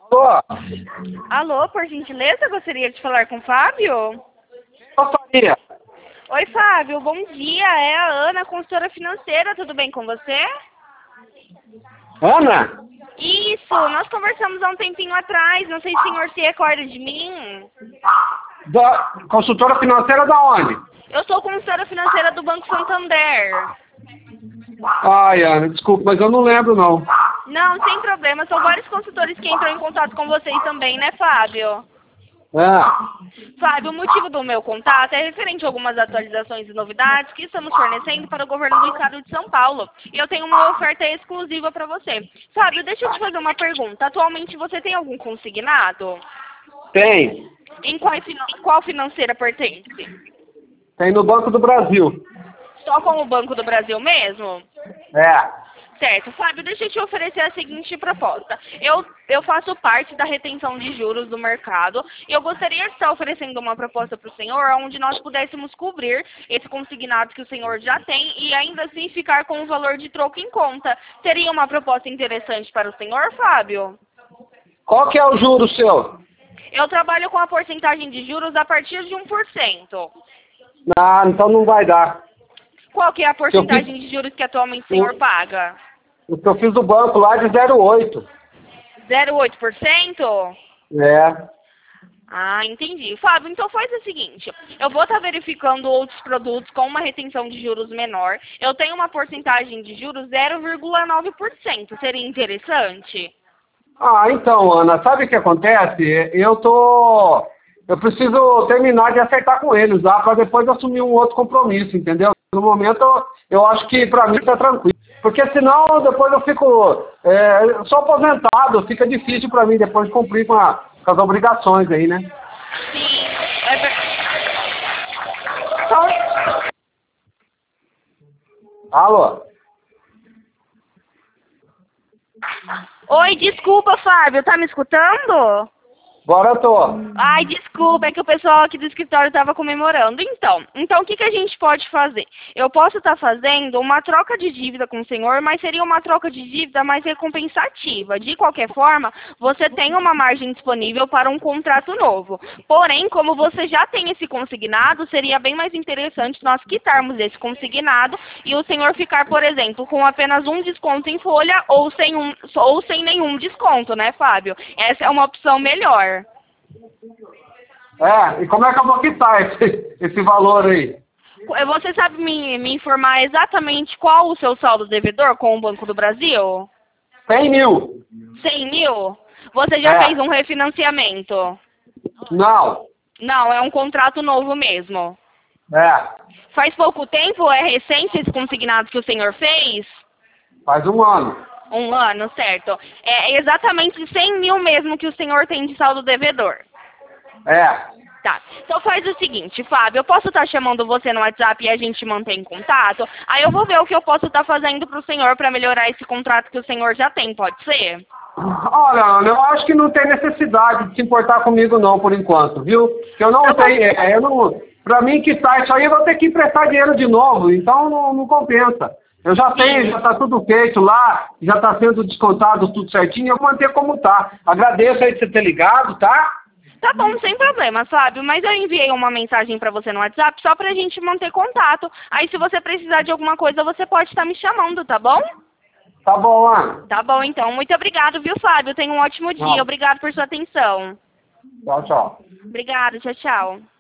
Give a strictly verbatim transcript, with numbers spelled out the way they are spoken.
Alô? Alô, por gentileza, gostaria de falar com o Fábio? Eu faria. Oi, Fábio, bom dia. É a Ana, consultora financeira. Tudo bem com você? Ana? Isso, nós conversamos há um tempinho atrás. Não sei se o senhor se recorda de mim. Da consultora financeira da onde? Eu sou consultora financeira do Banco Santander. Ai, Ana, desculpa, mas eu não lembro, não. Não, sem problema. São vários consultores que entram em contato com vocês também, né, Fábio? É. Fábio, o motivo do meu contato é referente a algumas atualizações e novidades que estamos fornecendo para o governo do estado de São Paulo. E eu tenho uma oferta exclusiva para você. Fábio, deixa eu te fazer uma pergunta. Atualmente você tem algum consignado? Tem. Em qual, finan- qual financeira pertence? Tem no Banco do Brasil. Só com o Banco do Brasil mesmo? É. Certo. Fábio, deixa eu te oferecer a seguinte proposta. Eu, eu faço parte da retenção de juros do mercado e eu gostaria de estar oferecendo uma proposta para o senhor onde nós pudéssemos cobrir esse consignado que o senhor já tem e ainda assim ficar com o valor de troco em conta. Seria uma proposta interessante para o senhor, Fábio? Qual que é o juro seu? Eu trabalho com a porcentagem de juros a partir de um por cento. Ah, então não vai dar. Qual que é a porcentagem fiz- de juros que atualmente o senhor paga? O que eu fiz do banco lá é de zero vírgula oito. zero vírgula oito por cento? É. Ah, entendi. Fábio, então faz o seguinte, eu vou estar verificando outros produtos com uma retenção de juros menor. Eu tenho uma porcentagem de juros zero vírgula nove por cento. Seria interessante? Ah, então, Ana, sabe o que acontece? Eu tô... Eu preciso terminar de acertar com eles lá para depois assumir um outro compromisso, entendeu? No momento, eu, eu acho que para mim tá tranquilo. Porque senão depois eu fico é, só aposentado, fica difícil para mim depois cumprir com, a, com as obrigações aí, né? Sim. É ver... Alô? Oi, desculpa, Fábio, tá me escutando? Agora eu tô. Ai, desculpa, é que o pessoal aqui do escritório estava comemorando. Então, então o que, que a gente pode fazer? Eu posso estar fazendo uma troca de dívida com o senhor, mas seria uma troca de dívida mais recompensativa. De qualquer forma, você tem uma margem disponível para um contrato novo. Porém, como você já tem esse consignado, seria bem mais interessante nós quitarmos esse consignado e o senhor ficar, por exemplo, com apenas um desconto em folha ou sem, um, ou sem nenhum desconto, né, Fábio? Essa é uma opção melhor. É, e como é que eu vou quitar esse, esse valor aí? Você sabe me, me informar exatamente qual o seu saldo devedor com o Banco do Brasil? cem mil. cem mil? Você já É. fez um refinanciamento? Não. Não, é um contrato novo mesmo. É, Faz pouco tempo? É recente esse consignado que o senhor fez? faz um ano. Um ano, certo. É exatamente cem mil mesmo que o senhor tem de saldo devedor. É. Tá. Então faz o seguinte, Fábio, eu posso estar chamando você no WhatsApp e a gente mantém contato? Aí eu vou ver o que eu posso estar fazendo para o senhor para melhorar esse contrato que o senhor já tem, pode ser? Olha, Ana, eu acho que não tem necessidade de se importar comigo não, por enquanto, viu? Que eu não Tá bom. tenho, é, eu não, pra mim quitar isso aí, eu vou ter que emprestar dinheiro de novo, então não, não compensa. Eu já tenho, já tá tudo feito lá, já tá sendo descontado tudo certinho, eu vou manter como tá. Agradeço aí de você ter ligado, tá? Tá bom, sem problema, Fábio, mas eu enviei uma mensagem para você no WhatsApp só pra gente manter contato. Aí se você precisar de alguma coisa, você pode estar me chamando, tá bom? Tá bom, Ana. Tá bom, então. Muito obrigado, viu, Fábio? Tenha um ótimo dia. Tchau. Obrigado por sua atenção. Tchau, tchau. Obrigado, tchau, tchau.